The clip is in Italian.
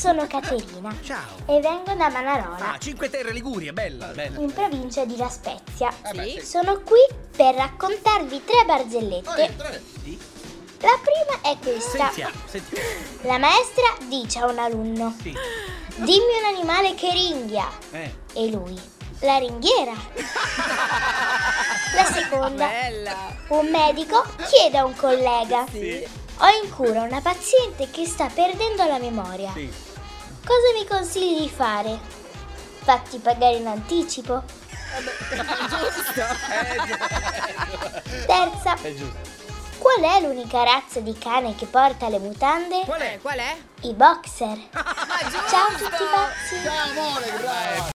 sono Caterina. Ciao. E vengo da Manarola, Cinque Terre Liguria, bella. in provincia di La Spezia. Sì. Sono qui per raccontarvi 3 barzellette. Sì. La prima è questa. Sentiamo. La maestra dice a un alunno: Sì. dimmi un animale che ringhia. E lui: la ringhiera. La seconda. Bella. Un medico chiede a un collega: Sì. ho in cura una paziente che sta perdendo la memoria. Sì. Cosa mi consigli di fare? Fatti pagare in anticipo. Terza. È giusto. Qual è l'unica razza di cane che porta le mutande? Qual è? Qual è? I boxer. Ma giusto! Ciao a tutti pazzi. Ciao amore, bravo.